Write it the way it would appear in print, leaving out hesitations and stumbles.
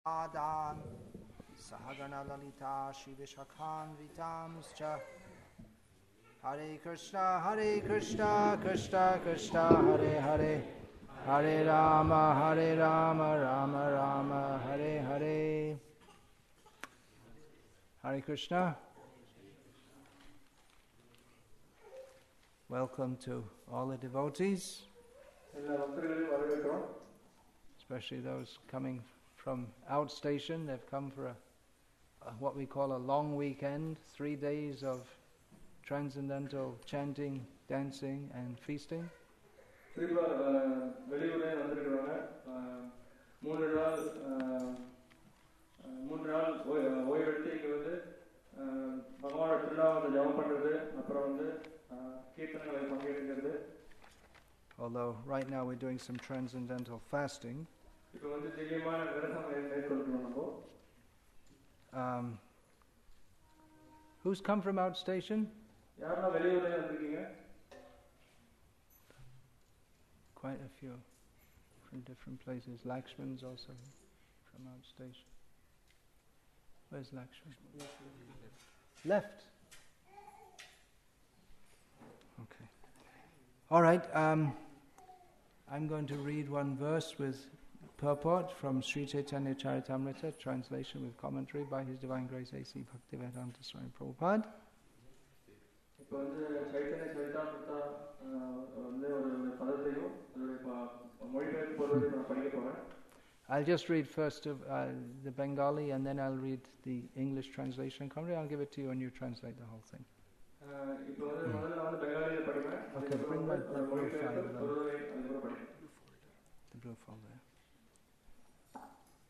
Adan Sahagana Lalita Shivishakhan Vitamscha Hare Krishna Krishna Krishna Hare Hare Hare Rama Rama Rama Hare Hare. Hare Krishna. Welcome to all the devotees, especially those coming from outstation. They've come for what we call a long weekend, 3 days of transcendental chanting, dancing and feasting. Although right now we're doing some transcendental fasting. Who's come from outstation? Quite a few from different places. Lakshman's also from outstation. Where's Lakshman? Left. Okay. All right. I'm going to read one verse with purport from Sri Chaitanya Charitamrita, translation with commentary by His Divine Grace A.C. Bhaktivedanta Swami Prabhupada. I'll just read first of the Bengali and then I'll read the English translation commentary. I'll give it to you and you translate the whole thing. Okay, bring my blue file. The blue folder.